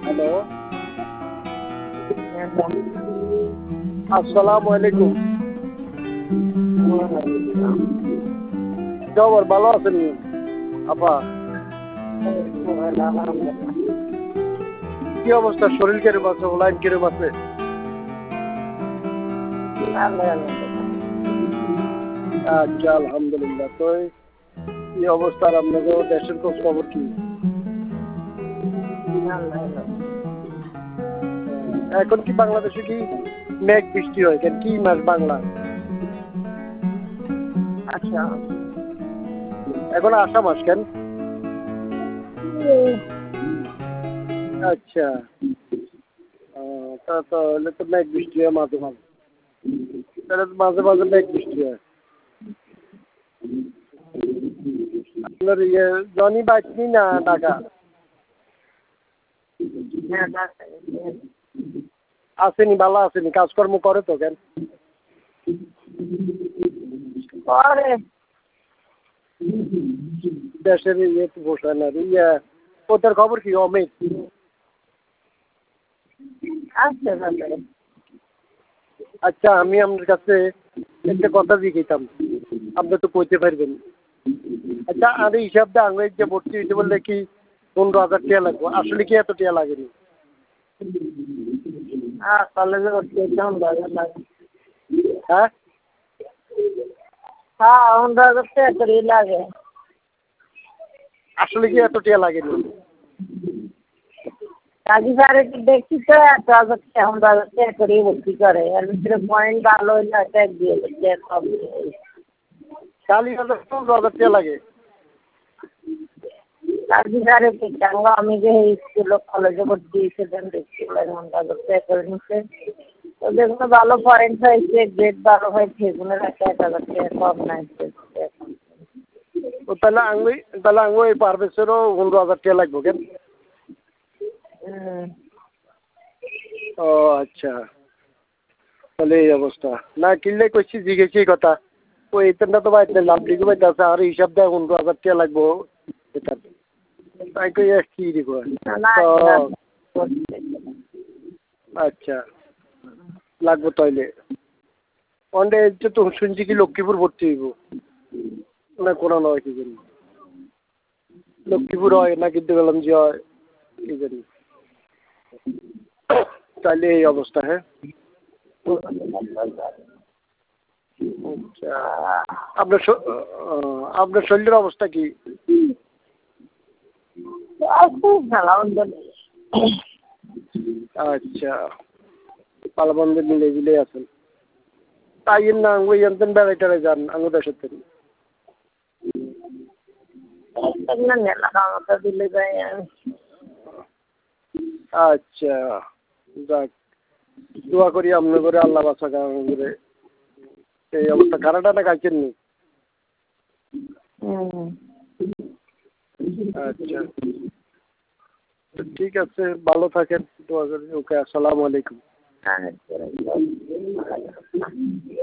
Hello, আসসালামু আলাইকুম। খবর ভালো আছেন আপা? কি অবস্থা? শরীর কিরকম আছে? লাইন কিরকম আছে? আচ্ছা, আলহামদুলিল্লাহ। তো কি অবস্থা আপনাদের দেশের খোঁজ খবর কি? এখন কি বাংলাদেশে কি মেঘ বৃষ্টি হয়? কেন কি মাস বাংলা? আচ্ছা, এখন আষাঢ় মাস কেন? আচ্ছা, তা তো হলে তো মেঘ বৃষ্টি হয় মাঝে মাঝে। তাহলে তো মাঝে মাঝে মেঘ বৃষ্টি হয়। আপনার জনি বাইকনি না ঢাকা? আসেনি, ভালো আসেনি, কাজকর্ম করে তো কেন? দেশের ইয়ে তো বসায় না। ওদের খবর কি? অমিত আচ্ছা, আমি আপনার কাছে একটা কথা জিজ্ঞাসা, আপনি তো কইতে পারবেন। আচ্ছা, আর হিসাব দিয়ে আঙুল যে ভর্তি হইতে বললে কি 15,000 টাকা লাগবে? আসলে কি এত টাকা লাগেনি? কলেজে ভর্তি হইতে 15,000 লাগে। হ্যাঁ, 15,000 টাকা করে লাগে। আসলে কি এত টাকা লাগেনি? কাজী স্যারে দেখছি তো 1,000 টাকা 15,000 টাকা করে ভর্তি করে। এর ভিতরে পয়েন্ট ভালো হইলে ট্যাগ দিয়ে দিচ্ছে সব। 40,000 15,000 টাকা লাগে? কাজী স্যারে চাঙ্গা আমি যে স্কুল কলেজে ভর্তি সেখানে দেখছি 15,000 টাকা করে নিচ্ছে। তো যেগুলো ভালো পয়েন্ট হয়েছে, গ্রেড ভালো হয়েছে, সেগুলো 1,000 টাকা কম নাই। তাহলে আঙুল এই পারভেজেরও 15,000 টাকা লাগবে কেন? ও আচ্ছা, তাহলে এই অবস্থা। না কিনলে করছি জিজ্ঞেস এই কথা। ওই এতটা তো বাইতে লাভ লিখে বাইতে আছে, আর হিসাব দেয় 15,000 টাকা লাগবো এটা। তাই কই কি দিব? আচ্ছা, লাগবো তাইলে। ওনডে তো শুনছি কি লক্ষ্মীপুর ভর্তি হইব না কোনো নয় কি জানি। লক্ষ্মীপুর হয় না কিন্তু গেলাম যে হয় কি জানি। তাইলে এই অবস্থা। হ্যাঁ, আচ্ছা, আপনার শরীরের অবস্থা কি? আচ্ছা, ভালো মন্দ মিলে মিলে আছেন। তাই না ওই এনতেন বেড়াইটারে যান আঙ্গু দেশের থেকে। আচ্ছা, যাক, দোয়া করি আপনার করে আল্লাহ বাসা করে। এই অবস্থা খারাটা না খাইছেন নি? আচ্ছা, ঠিক আছে, ভালো থাকেন, দোয়া করি। ওকে, আসসালামু আলাইকুম।